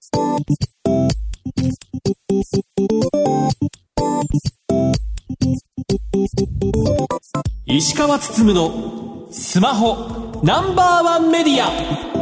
石川つつむのスマホナンバーワンメディア。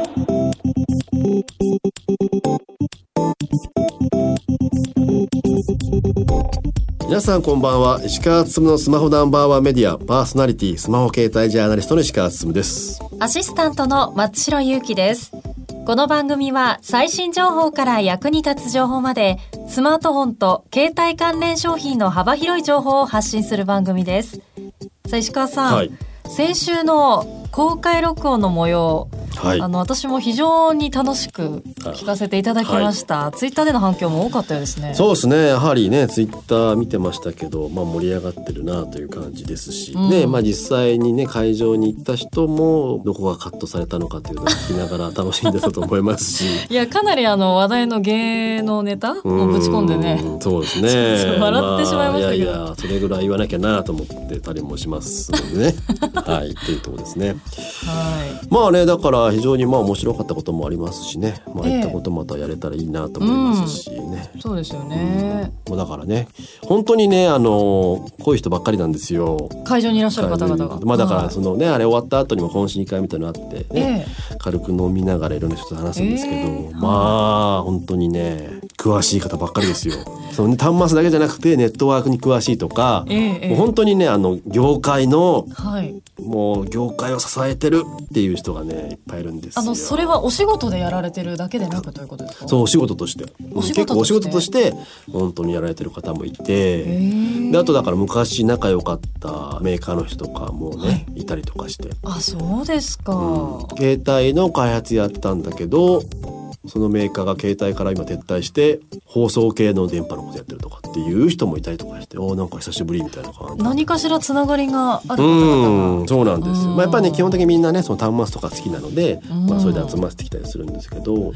皆さんこんばんは。石川つつむのスマホナンバーワンメディアパーソナリティ、スマホ携帯ジャーナリストの石川つつむです。 アシスタントの松代ゆうきです。この番組は最新情報から役に立つ情報まで、スマートフォンと携帯関連商品の幅広い情報を発信する番組です。さあ石川さん、はい、先週の公開録音の模様、はい、私も非常に楽しく聞かせていただきました、はい、ツイッターでの反響も多かったようですね。 そうですね、やはりねツイッター見てましたけど、盛り上がってるなという感じですし、実際にね会場に行った人もどこがカットされたのかというのを聞きながら楽しんでたと思いますしいやかなり話題の芸能ネタをぶち込んでね、 そうですね笑ってしまいましたけど、 いやそれぐらい言わなきゃなと思ってたりもしますのでねはいというところですね。はい、だから非常に面白かったこともありますしね、ああいったことまたやれたらいいなと思いますしね、 そうですよね、 もうだからね本当にねこういう人ばっかりなんですよ、 会場にいらっしゃる方々が。 だからそのね、あれ終わった後にも懇親会みたいなのあってね、軽く飲みながらいろんな人と話すんですけど、本当にね詳しい方ばっかりですよその、ね、端末だけじゃなくてネットワークに詳しいとか、もう本当にね業界の、もう業界を支えてるっていう人がねいっぱいいるんですよ。 それはお仕事でやられてるだけでなくということですか？ そう、お仕事として結構お仕事として本当にやられてる方もいて、であとだから昔仲良かったメーカーの人とかもね、いたりとかして。 そうですか、 携帯の開発やったんだけどそのメーカーが携帯から今撤退して放送系の電波のことやってるとかっていう人もいたりとかして、なんか久しぶりみたいな感じ。 何かしらつながりがある方々が。 そうなんですよ、やっぱりね基本的にみんなねその端末とか好きなので、それで集まってきたりするんですけど、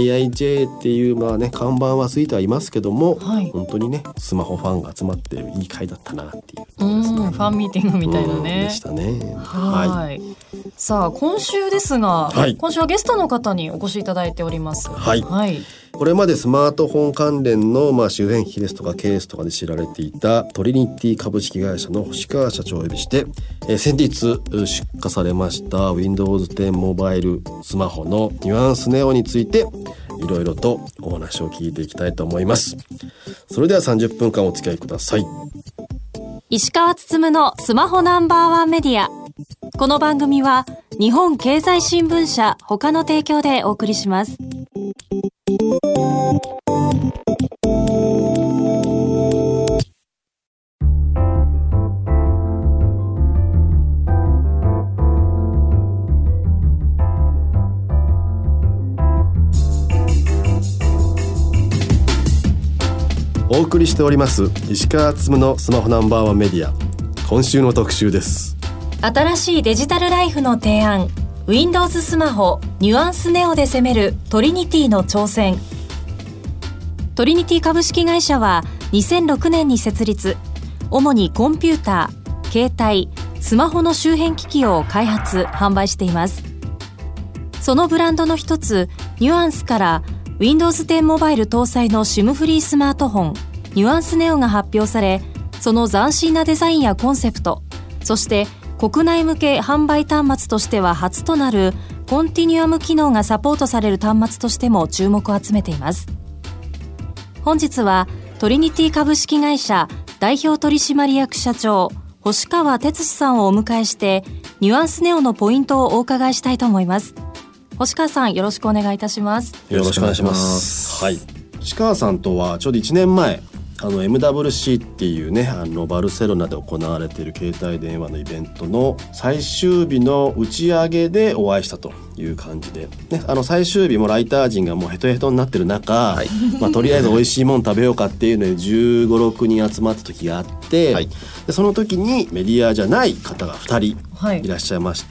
IIJ っていう看板はついてはいますけども、本当にねスマホファンが集まってるいい会だったなっていうところですね。 ファンミーティングみたいなね、 でしたね。 さあ今週ですが、今週はゲストの方にお越しいただいております。 これまでスマートフォン関連の周辺機器ですとかケースとかで知られていたトリニティ株式会社の星川社長をお呼びして、先日出荷されました Windows 10モバイルスマホのニュアンスネオについていろいろとお話を聞いていきたいと思います。それでは30分間お付き合いください。 石川つつむのスマホナンバーワンメディア。この番組は日本経済新聞社他の提供でお送りします。 お送りしております石川つつむのスマホナンバーワンメディア、今週の特集です。 新しいデジタルライフの提案、 Windows スマホニュアンスネオで攻めるトリニティの挑戦。トリニティ株式会社は2006年に設立、主にコンピューター、携帯、スマホの周辺機器を開発・販売しています。そのブランドの一つニュアンスから Windows 10モバイル搭載の SIM フリースマートフォンニュアンスネオが発表され、その斬新なデザインやコンセプト、そして国内向け販売端末としては初となるコンティニュアム機能がサポートされる端末としても注目を集めています。本日はトリニティ株式会社代表取締役社長星川哲司さんをお迎えして、ニュアンスネオのポイントをお伺いしたいと思います。星川さん、よろしくお願いいたします。 よろしくお願いします。星川さんとはちょうど1年前MWC っていうねバルセロナで行われている携帯電話のイベントの最終日の打ち上げでお会いしたという感じで、ね、最終日もライター陣がもうヘトヘトになってる中、とりあえず美味しいもん食べようかっていうので15、16人集まった時があって、でその時にメディアじゃない方が2人いらっしゃいまして、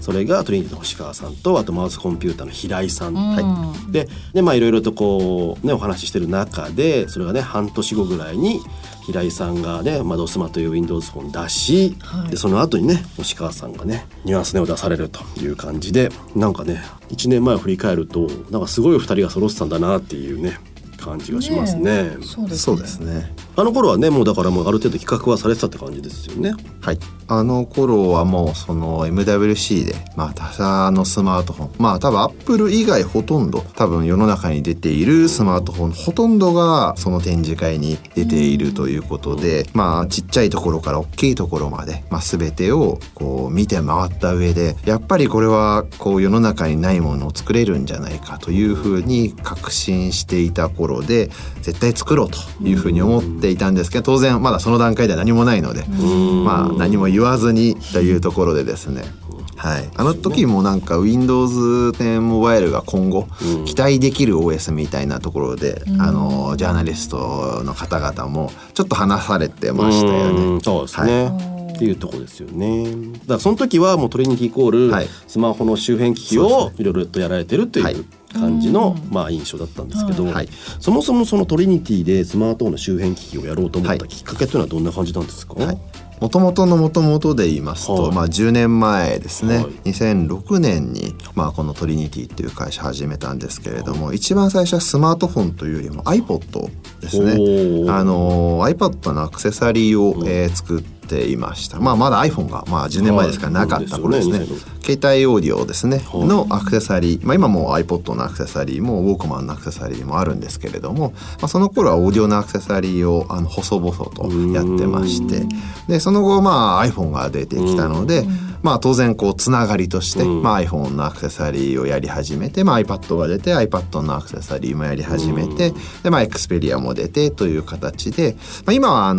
それがトリニティの星川さんと、あとマウスコンピューターの平井さん、でいろいろとこうねお話ししてる中で、それがね半年後ぐらいに平井さんがねドスマという Windows フォン出し、でその後にね星川さんがねニュアンスネオ出されるという感じで、なんかね1年前を振り返るとなんかすごい2人が揃ってたんだなっていうね感じがしますね。 そうですね。 あの頃はねもうだからもうある程度企画はされてたって感じですよね。 はい、あの頃はもうその MWC で、他社のスマートフォン、多分アップル以外ほとんど多分世の中に出ているスマートフォンほとんどがその展示会に出ているということで、ちっちゃいところから大きいところまで、全てをこう見て回った上で、やっぱりこれはこう世の中にないものを作れるんじゃないかというふうに確信していた頃で、絶対作ろうというふうに思っていたんですけど、当然まだその段階では何もないので、何も言わずにというところでですね、あの時もなんか Windows 10モバイルが今後期待できる OS みたいなところで、ジャーナリストの方々もちょっと話されてましたよね。 そうですね、っていうところですよね。だからその時はもうトリニティイコールスマホの周辺機器をいろいろとやられてるという感じの印象だったんですけど、そもそもそのトリニティでスマートフォンの周辺機器をやろうと思ったきっかけというのはどんな感じなんですか？ 元々の元々で言いますと、10年前ですね、2006年に、このトリニティっていう会社始めたんですけれども、一番最初はスマートフォンというよりも iPod ですね。iPod のアクセサリーを、作っていました。まだ iPhone が10年前ですからなかった頃ですね。携帯オーディオですねのアクセサリー、今も iPod のアクセサリーもウォークマンのアクセサリーもあるんですけれども、その頃はオーディオのアクセサリーを細々とやってまして、でその後iPhone が出てきたので、当然こうつながりとして、iPhone のアクセサリーをやり始めて、iPad が出て iPad のアクセサリーもやり始めて、でXperia も出てという形で、今は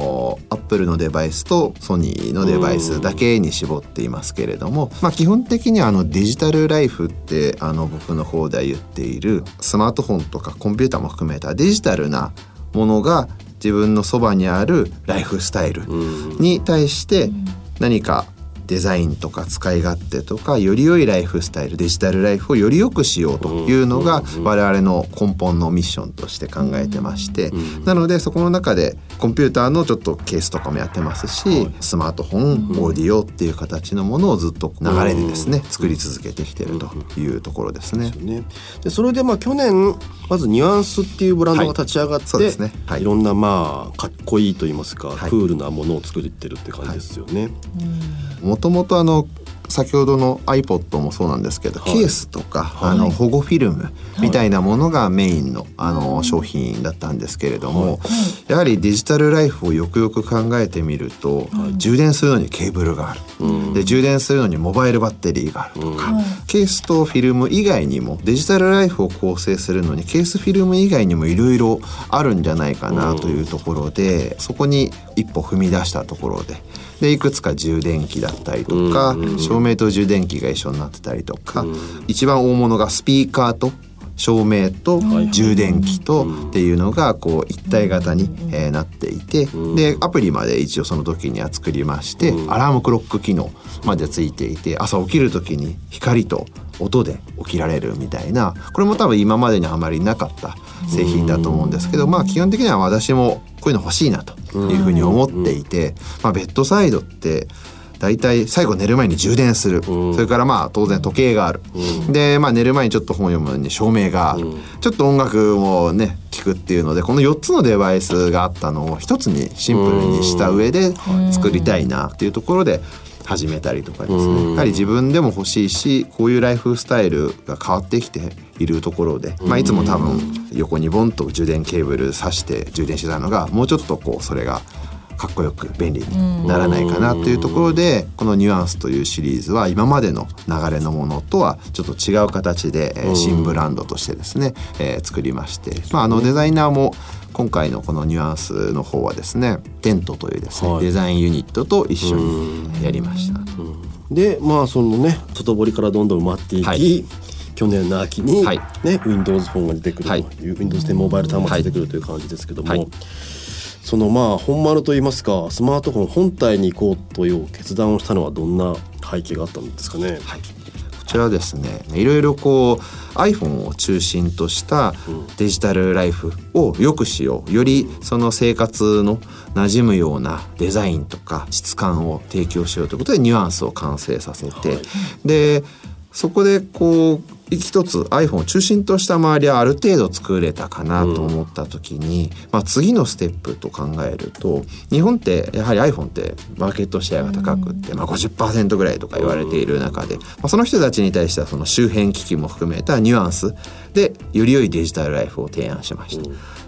Apple のデバイスとソニーのデバイスだけに絞っていますけれども、基本的にはデジタルライフって僕の方で言っているスマートフォンとかコンピューターも含めたデジタルなものが自分のそばにあるライフスタイルに対して何かデザインとか使い勝手とかより良いライフスタイル、デジタルライフをより良くしようというのが我々の根本のミッションとして考えてまして、なのでそこの中でコンピューターのちょっとケースとかもやってますし、スマートフォン、オーディオっていう形のものをずっと流れでですね作り続けてきているというところですね。 でそれで去年まずニュアンスっていうブランドが立ち上がって、いろんなかっこいいと言いますか、クールなものを作ってるって感じですよね。 もともと先ほどの iPod もそうなんですけど、ケースとか保護フィルムみたいなものがメインの商品だったんですけれども、やはりデジタルライフをよくよく考えてみると、充電するのにケーブルがある、で充電するのにモバイルバッテリーがあるとか、ケースとフィルム以外にもデジタルライフを構成するのにケースフィルム以外にもいろいろあるんじゃないかなというところで、そこに一歩踏み出したところでいくつか充電器だったりとか、照明と充電器が一緒になってたりとか、一番大物がスピーカーと照明と充電器とっていうのがこう一体型になっていて、でアプリまで一応その時には作りまして、アラームクロック機能までついていて、朝起きる時に光と音で起きられるみたいな、これも多分今までにあまりなかった製品だと思うんですけど、基本的には私もこういうの欲しいなというふうに思っていて、ベッドサイドってだいたい最後寝る前に充電する、それから当然時計がある、で寝る前にちょっと本読むのに照明がある、ちょっと音楽もね聞くっていうので、この4つのデバイスがあったのを一つにシンプルにした上で作りたいなっていうところで始めたりとかですね、やはり自分でも欲しいし、こういうライフスタイルが変わってきているところで、いつも多分横にボンと充電ケーブル挿して充電してたのが、もうちょっとこうそれがかっこよく便利にならないかなというところで、このニュアンスというシリーズは今までの流れのものとはちょっと違う形で新ブランドとしてですね作りまして、デザイナーも今回のこのニュアンスの方はですね、テントというですね、デザインユニットと一緒にやりました。 でそのね外堀からどんどん埋まっていき、去年の秋に、Windows フォンが出てくるという、Windows 10モバイル端末が出てくるという感じですけども、その本丸といいますか、スマートフォン本体に行こうという決断をしたのはどんな背景があったんですかね。 はい、こちらですね、いろいろiPhone を中心としたデジタルライフを良くしよう、よりその生活の馴染むようなデザインとか質感を提供しようということでニュアンスを完成させて、でそこで一つ iPhone を中心とした周りはある程度作れたかなと思った時に、次のステップと考えると、日本ってやはり iPhone ってマーケットシェアが高くって、50% ぐらいとか言われている中で、その人たちに対してはその周辺機器も含めたニュアンスでより良いデジタルライフを提案しました。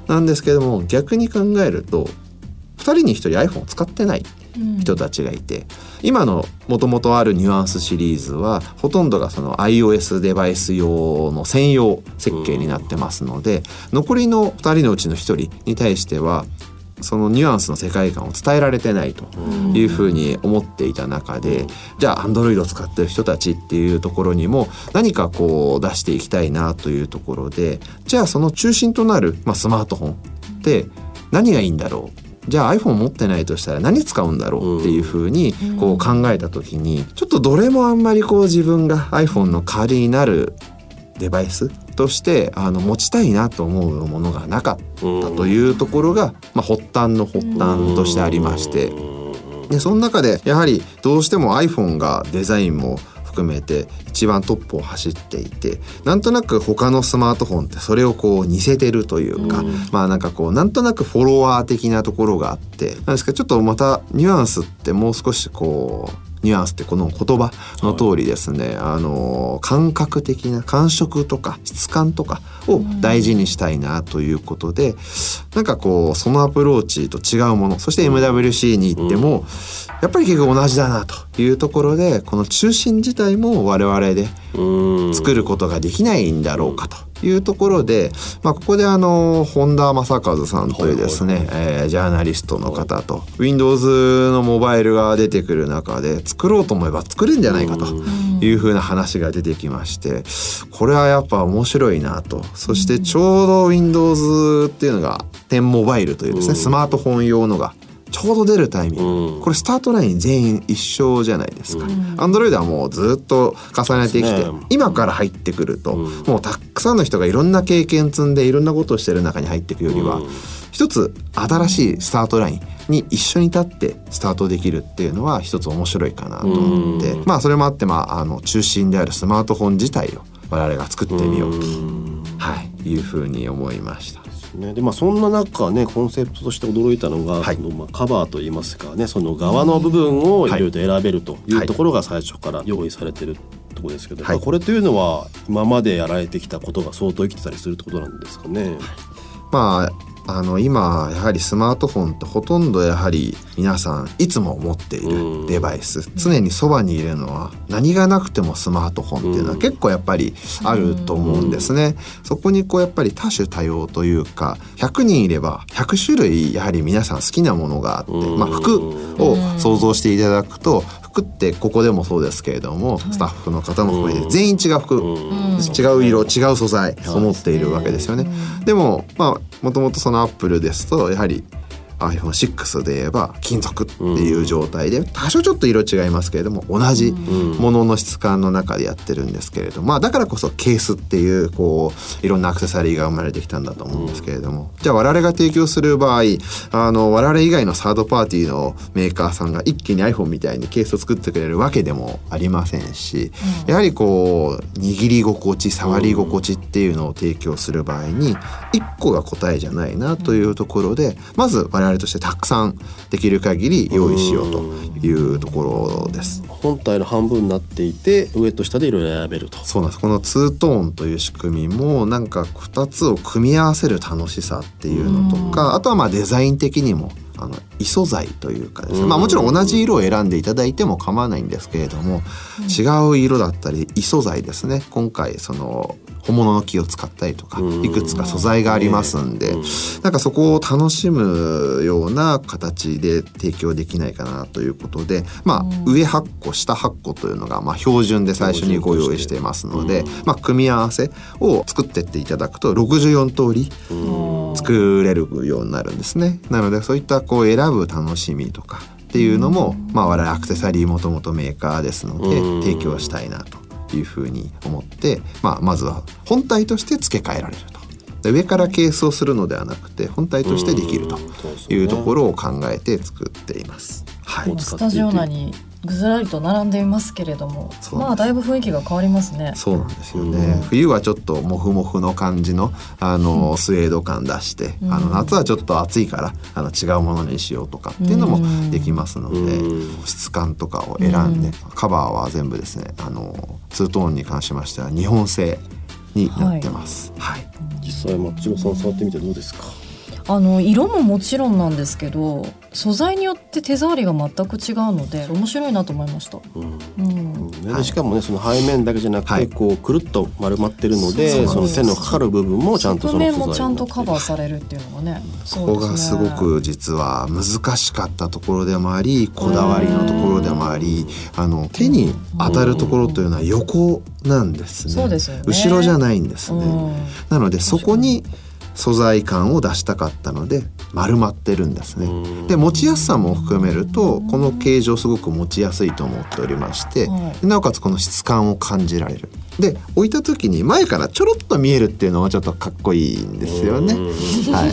なんですけども、逆に考えると2人に1人 iPhone を使ってない人たちがいて、今のもともとあるニュアンスシリーズはほとんどがその iOS デバイス用の専用設計になってますので、残りの2人のうちの1人に対してはそのニュアンスの世界観を伝えられてないというふうに思っていた中で、じゃあ Android を使ってる人たちっていうところにも何か出していきたいなというところで、じゃあその中心となる、スマートフォンって何がいいんだろう、じゃあ iPhone 持ってないとしたら何使うんだろうっていうふうに考えた時に、ちょっとどれもあんまり自分が iPhone の代わりになるデバイスとして持ちたいなと思うものがなかったというところが、発端としてありまして、でその中でやはりどうしても iPhone がデザインも含めて一番トップを走っていて、なんとなく他のスマートフォンってそれを似せてるというか、なんとなくフォロワー的なところがあって、なんですけど、ちょっとまたニュアンスってもう少しニュアンスってこの言葉の通りですね、感覚的な感触とか質感とかを大事にしたいなということで、そのアプローチと違うもの、そして MWC に行ってもやっぱり結局同じだなというところで、この中心自体も我々で作ることができないんだろうかというところで、ここで本田正和さんというですね、ジャーナリストの方と Windows のモバイルが出てくる中で作ろうと思えば作れるんじゃないかというふうな話が出てきまして、これはやっぱ面白いなと。そしてちょうど Windows っていうのが10モバイルというですね、スマートフォン用のがちょうど出るタイミング、これスタートライン全員一緒じゃないですか。Android はもうずっと重ねてきて、今から入ってくると、もうたくさんの人がいろんな経験積んでいろんなことをしてる中に入っていくよりは、一つ新しいスタートラインに一緒に立ってスタートできるっていうのは一つ面白いかなと思って、それもあって中心であるスマートフォン自体を我々が作ってみようと、いうふうに思いました。 でそんな中ね、コンセプトとして驚いたのが、カバーといいますかね、その側の部分をいろいろと選べるというところが最初から用意されてるところですけど、これというのは今までやられてきたことが相当生きてたりするってことなんですかね。 今やはりスマートフォンってほとんどやはり皆さんいつも持っているデバイス、常にそばにいるのは何がなくてもスマートフォンっていうのは結構やっぱりあると思うんですね。そこにやっぱり多種多様というか、100人いれば100種類やはり皆さん好きなものがあって、服を想像していただくと、服ってここでもそうですけれども、スタッフの方も含めて全員違う服、違う色、違う素材を持っているわけですよね。でももともとそのアップルですとやはり iPhone6 で言えば金属っていう状態で、多少ちょっと色違いますけれども同じものの質感の中でやってるんですけれども、だからこそケースっていういろんなアクセサリーが生まれてきたんだと思うんですけれども、じゃあ我々が提供する場合、我々以外のサードパーティーのメーカーさんが一気に iPhone みたいにケースを作ってくれるわけでもありませんし、やはり握り心地、触り心地っていうのを提供する場合に1個が答えじゃないなというところで、まず我々としてたくさんできる限り用意しようというところです。 本体の半分になっていて、上と下でいろいろ選べると。 そうなんです。このツートーンという仕組みも2つを組み合わせる楽しさっていうのとか、あとはデザイン的にも異素材というかですね、もちろん同じ色を選んでいただいても構わないんですけれども、違う色だったり異素材ですね、今回本物の木を使ったりとかいくつか素材がありますんで、そこを楽しむような形で提供できないかなということで、上8個下8個というのが標準で最初にご用意していますので、組み合わせを作ってっていただくと64通り作れるようになるんですね。なのでそういった選ぶ楽しみとかっっていうのも、我々アクセサリーもともとメーカーですので提供したいなというふうに思って、まずは本体として付け替えられると。で上からケースをするのではなくて本体としてできるというところを考えて作っています。はい、 スタジオ内にぐずらりと並んでいますけれども、だいぶ雰囲気が変わりますね。 そうなんですよね。冬はちょっとモフモフの感じの、スウェード感出して、夏はちょっと暑いから違うものにしようとかっていうのもできますので、質感とかを選んで、カバーは全部ですねツートーンに関しましては日本製になってます。はい、 実際松代さん触ってみてどうですか？ 色ももちろんなんですけど素材によって手触りが全く違うので面白いなと思いました。 でしかもねその背面だけじゃなくてこうくるっと丸まってるので、その線のかかる部分もちゃんとその素材側面もちゃんとカバーされるっていうのがね、 ここがすごく実は難しかったところでもありこだわりのところでもあり、手に当たるところというのは横なんですね。 そうですよね。 後ろじゃないんですね。なのでそこに素材感を出したかったので丸まってるんですね。で持ちやすさも含めるとこの形状すごく持ちやすいと思っておりまして、なおかつこの質感を感じられる。で置いた時に前からちょろっと見えるっていうのもちょっとかっこいいんですよね。はい、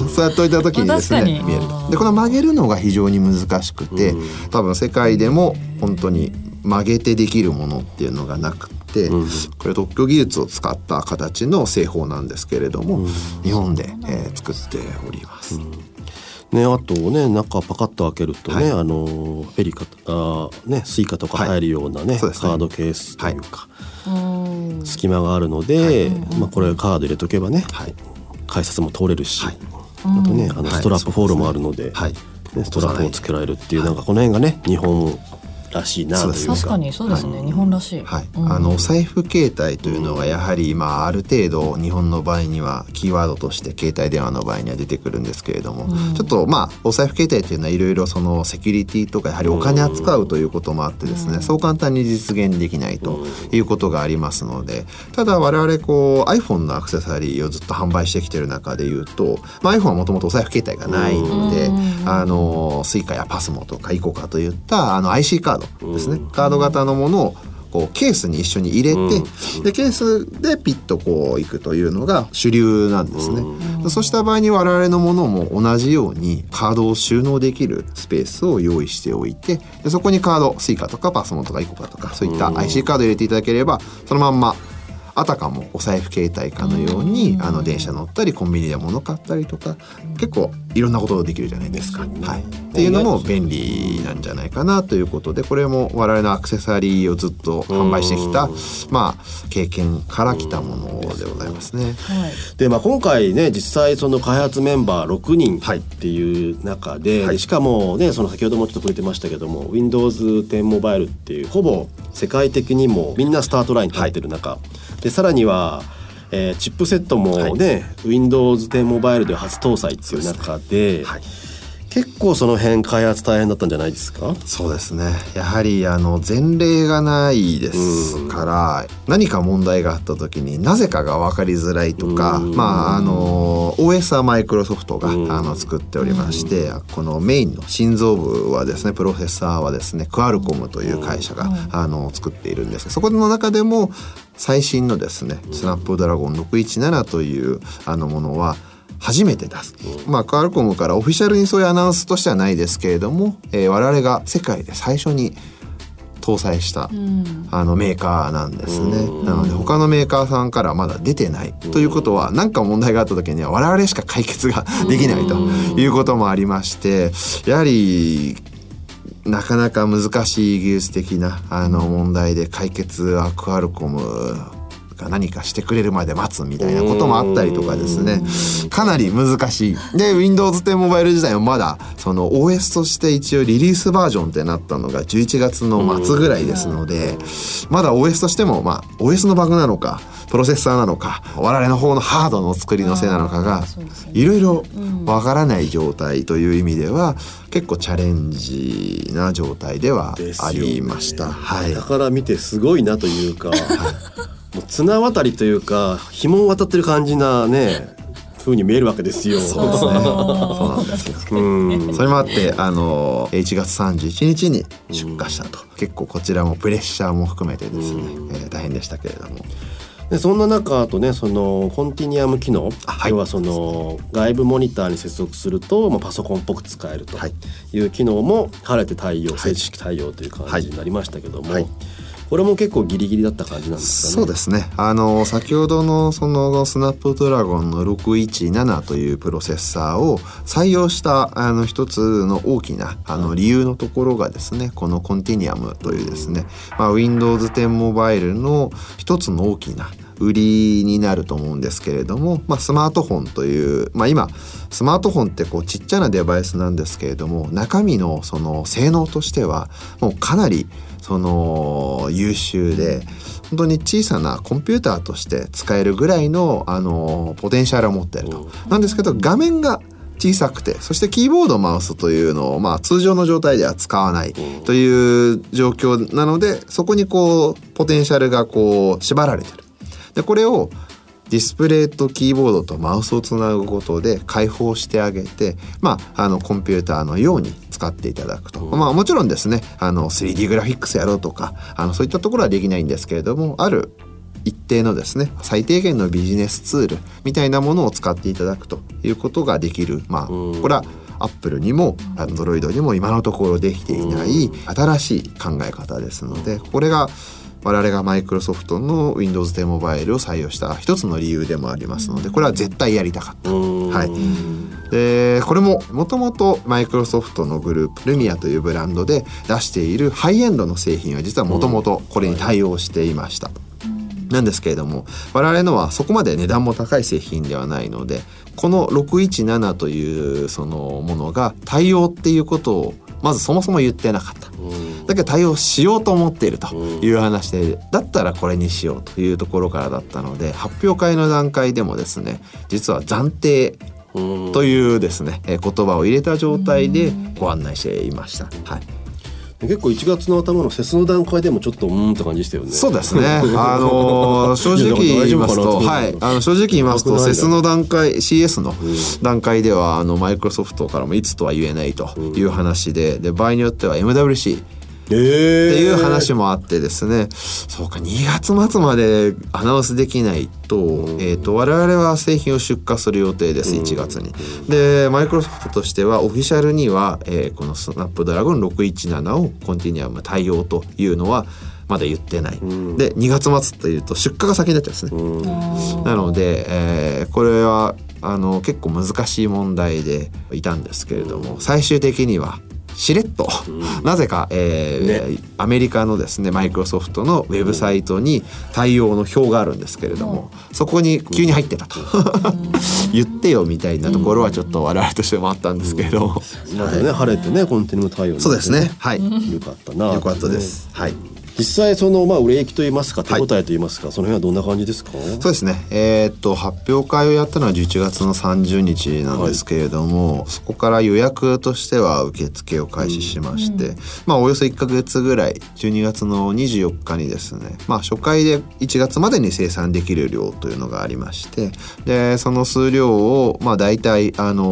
そうやって置いた時にですね見える。でこの曲げるのが非常に難しくて、多分世界でも本当に曲げてできるものっていうのがなくて、これ特許技術を使った形の製法なんですけれども、日本で、作っております。 ね、あとね中パカッと開けるとね、フェリカねスイカとか入るようなね、カードケースというか、隙間があるので、これカード入れとけばね、改札も通れるし、あとねストラップフォールもあるので、ストラップをつけられるっていう、なんかこの辺がね日本らしいなというか。 確かにそうですね、日本らしい。 お財布携帯というのがやはりある程度日本の場合にはキーワードとして携帯電話の場合には出てくるんですけれども、ちょっとお財布携帯というのはいろいろそのセキュリティとかやはりお金扱うということもあってですね、そう簡単に実現できないということがありますので、ただ我々iPhone のアクセサリーをずっと販売してきている中でいうと、iPhone はもともとお財布携帯がないので、スイカやパスモとかイコカといったIC カードですね、カード型のものをケースに一緒に入れて、でケースでピッといくというのが主流なんですね。そうした場合に我々のものも同じようにカードを収納できるスペースを用意しておいて、でそこにカードスイカとかパスモとかイコカとかそういった IC カードを入れていただければ、そのまんまあたかもお財布携帯かのように電車乗ったりコンビニで物買ったりとか結構いろんなことができるじゃないですか。っていうのも便利なんじゃないかなということで、これも我々のアクセサリーをずっと販売してきた経験から来たものでございますね。 で今回ね実際その開発メンバー6人っていう中で、しかもねその先ほどもちょっと触れてましたけども Windows 10モバイルっていうほぼ世界的にもみんなスタートラインに立ってる中、でさらには、チップセットもね、Windows 10モバイルで初搭載っていう中で、結構その辺開発大変だったんじゃないですか？ そうですね、やはり前例がないですから、何か問題があった時になぜかが分かりづらいとか、OS はマイクロソフトが作っておりまして、このメインの心臓部はですね、プロセッサーはですねクアルコムという会社が作っているんです。そこの中でも最新のですねスナップドラゴン617というものは初めて出す。クアルコムからオフィシャルにそういうアナウンスとしてはないですけれども、我々が世界で最初に搭載したメーカーなんですね。なので他のメーカーさんからまだ出てないということは、何か問題があった時には我々しか解決ができないということもありまして、やはりなかなか難しい技術的な問題で解決はクアルコムが何かしてくれるまで待つみたいなこともあったりとかですね、かなり難しい。で Windows 10モバイル自体もまだその OS として一応リリースバージョンってなったのが11月の末ぐらいですので、まだ OS としてもOS のバグなのかプロセッサーなのか我々の方のハードの作りのせいなのかがいろいろわからない状態という意味では結構チャレンジな状態ではありました。 だから見てすごいなというか、もう綱渡りというか紐を渡ってる感じなね雰風に見えるわけですよ。 そうですね。そうなんですけど、それもあって1月31日に出荷したと、結構こちらもプレッシャーも含めてですね、大変でしたけれども。 でそんな中、あとね、そのコンティニアム機能、要はその外部モニターに接続すると、パソコンっぽく使えるという機能も晴れて対応、正式対応という感じになりましたけども、これも結構ギリギリだった感じなんですかね。 そうですね。先ほどのそのスナップドラゴンの617というプロセッサーを採用した一つの大きな理由のところがですね、このコンティニアムというですね、Windows 10モバイルの一つの大きな売りになると思うんですけれども、スマートフォンという、今スマートフォンってこうちっちゃなデバイスなんですけれども、中身のその性能としてはもうかなりその優秀で、本当に小さなコンピューターとして使えるぐらいのポテンシャルを持っていると。なんですけど、画面が小さくて、そしてキーボードマウスというのを通常の状態では使わないという状況なので、そこにこうポテンシャルがこう縛られてる。でこれをディスプレイとキーボードとマウスをつなぐことで開放してあげて、コンピューターのように使っていただくと。もちろんですね、3D グラフィックスやろうとかそういったところはできないんですけれども、ある一定のですね、最低限のビジネスツールみたいなものを使っていただくということができる。これはアップルにもアンドロイドにも今のところできていない新しい考え方ですので、これが我々がマイクロソフトの Windows 10モバイルを採用した一つの理由でもありますので、これは絶対やりたかった。でこれももともとマイクロソフトのグループルミアというブランドで出しているハイエンドの製品は実はもともとこれに対応していました。なんですけれども、我々のはそこまで値段も高い製品ではないので、この617というそのものが対応っていうことをまずそもそも言ってなかった。だけど対応しようと思っているという話で、だったらこれにしようというところからだったので、発表会の段階でもですね、実は暫定というですね、言葉を入れた状態でご案内していました。 結構1月の頭のセスの段階でもちょっとって感じでしたよね。 そうですね。正直言いますと、正直言いますと、セスの段階、CS の段階ではマイクロソフトからもいつとは言えないという話で、場合によっては MWCっていう話もあってですね、そうか、2月末までアナウンスできないと、我々は製品を出荷する予定です、1月に。でマイクロソフトとしてはオフィシャルには、このスナップドラゴン617をコンティニアム対応というのはまだ言ってない。で2月末というと出荷が先になっちゃうんですね。なので、これは結構難しい問題でいたんですけれども、最終的にはしれっと、なぜか、アメリカのですねマイクロソフトのウェブサイトに対応の表があるんですけれども、そこに急に入ってたと言ってよみたいなところはちょっと我々としてもあったんですけれども、 晴れてねコンティニアム対応、 そうですね、 よかったな。 よかったです。 実際その売れ行きといいますか手応えといいますか、その辺はどんな感じですか？ そうですね、発表会をやったのは11月の30日なんですけれども、そこから予約としては受付を開始しまして、およそ1ヶ月ぐらい12月の24日にですね、初回で1月までに生産できる量というのがありまして、でその数量をだいたい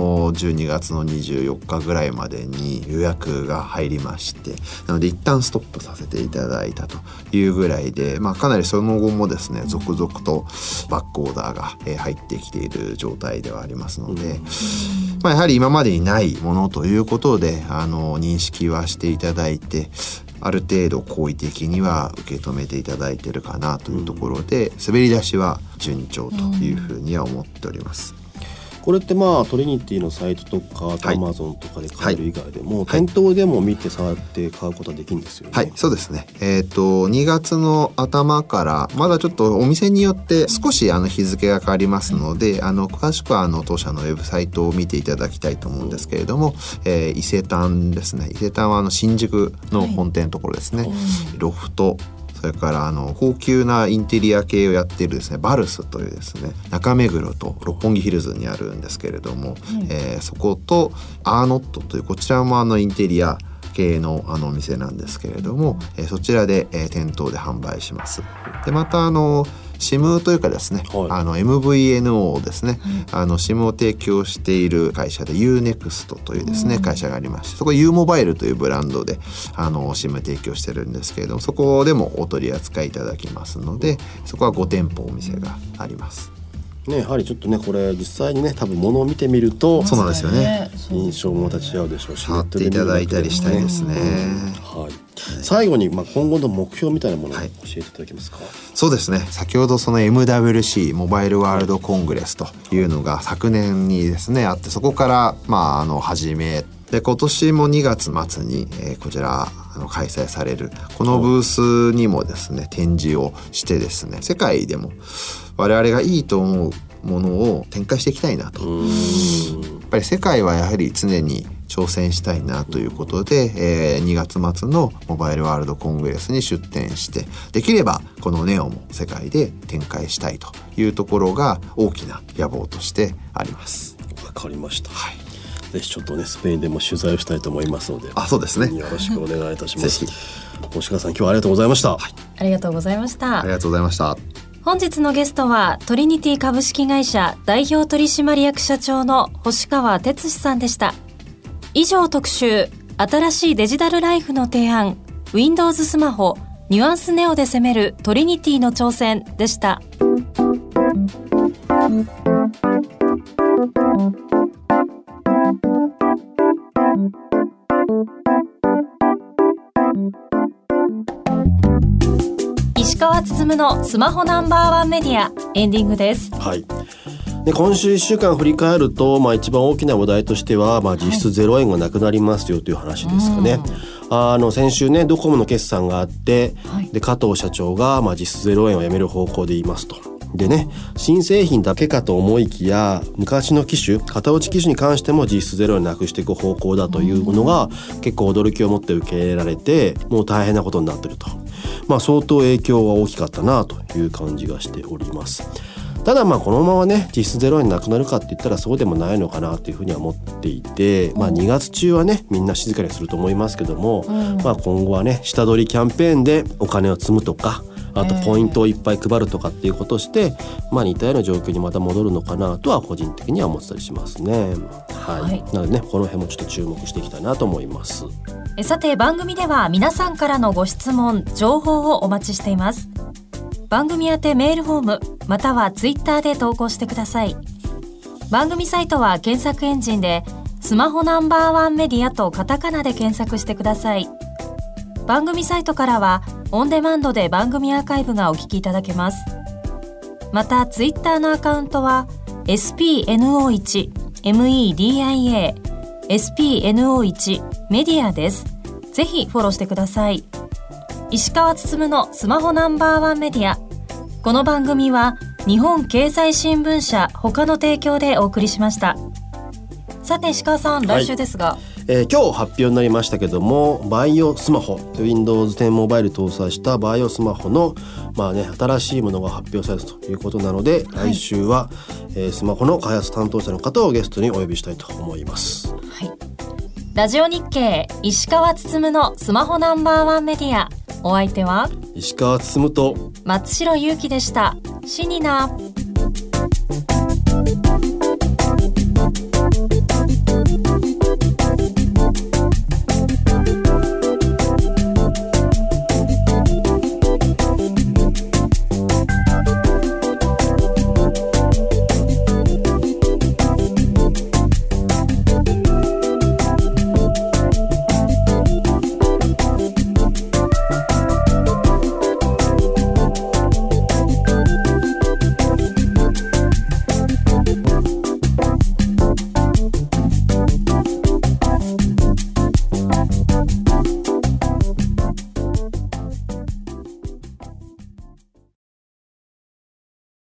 12月の24日ぐらいまでに予約が入りまして、なので一旦ストップさせていただいてというぐらいで、かなりその後もですね続々とバックオーダーが入ってきている状態ではありますので、やはり今までにないものということで認識はしていただいて、ある程度好意的には受け止めていただいているかなというところで、滑り出しは順調というふうには思っております。 これってトリニティのサイトとかアマゾンとかで買える以外でも、店頭でも見て触って買うことはできるんですよね。 そうですね。2月の頭からまだちょっとお店によって少し日付が変わりますので、詳しくは当社のウェブサイトを見ていただきたいと思うんですけれども、伊勢丹ですね。伊勢丹は新宿の本店のところですね。ロフト、それから高級なインテリア系をやっているですねバルスというですね中目黒と六本木ヒルズにあるんですけれども、そことアーノットというこちらもインテリア系のお店なんですけれども、そちらで、店頭で販売します。でまた SIM というかですね、MVNO ですね、SIM を提供している会社で UNEXT というですね、会社がありまして、そこ U モバイルというブランドでSIM 提供してるんですけれども、そこでもお取り扱いいただきますので、そこは5店舗お店がありますね。やはりちょっとねこれ実際にね多分物を見てみるとそうなんですよね、 印象もまた違うでしょうし、 触っていただいたりしたいですね。 はい、最後に今後の目標みたいなものを教えていただけますか。 そうですね、先ほどその MWC モバイルワールドコングレスというのが昨年にですねあって、そこから始めで、今年も2月末に、こちら開催されるこのブースにもですね展示をしてですね、世界でも我々がいいと思うものを展開していきたいなと。やっぱり世界はやはり常に挑戦したいなということで、2月末のモバイルワールドコングレスに出展して、できればこのネオも世界で展開したいというところが大きな野望としてあります。 わかりました。ぜひちょっとねスペインでも取材をしたいと思いますので、 そうですね、 よろしくお願いいたします。星川さん、今日はありがとうございました。 ありがとうございました。 ありがとうございました。 本日のゲストはトリニティ株式会社代表取締役社長の星川哲司さんでした。以上、特集新しいデジタルライフの提案 Windows スマホニュアンスネオで攻めるトリニティの挑戦でした。石川つつむのスマホナンバーワンメディアエンディングです。 で今週1週間振り返ると、一番大きな話題としては、実質0円がなくなりますよという話ですかね。先週ねドコモの決算があって、で加藤社長が、実質0円をやめる方向で言いますと。でね、新製品だけかと思いきや昔の機種型落ち機種に関しても実質0円なくしていく方向だというのが結構驚きを持って受け入れられて、もう大変なことになっていると。相当影響が大きかったなという感じがしております。ただこのままね実質0円なくなるかって言ったらそうでもないのかなというふうには思っていて、2月中はねみんな静かにすると思いますけども、今後はね下取りキャンペーンでお金を積むとか、あとポイントをいっぱい配るとかっていうことをして、似たような状況にまた戻るのかなとは個人的には思ってたりしますね。なのでねこの辺もちょっと注目していきたいなと思います。 さて、番組では皆さんからのご質問情報をお待ちしています。番組宛てメールフォームまたはツイッターで投稿してください。番組サイトは検索エンジンでスマホナンバーワンメディアとカタカナで検索してください。番組サイトからはオンデマンドで番組アーカイブがお聞きいただけます。またツイッターのアカウントは SPNO1 MEDIA SPNO1 メディアです。ぜひフォローしてください。石川つつむのスマホナンバーワンメディア。この番組は日本経済新聞社他の提供でお送りしました。さて石川さん、来週ですが、 今日発表になりましたけども、バイオスマホ Windows 10モバイル搭載したバイオスマホの新しいものが発表されるということなので、来週は、スマホの開発担当者の方をゲストにお呼びしたいと思います。 ラジオ日経石川つつむのスマホナンバーワンメディア、お相手は石川つつむと松代ゆうきでした。シニナ。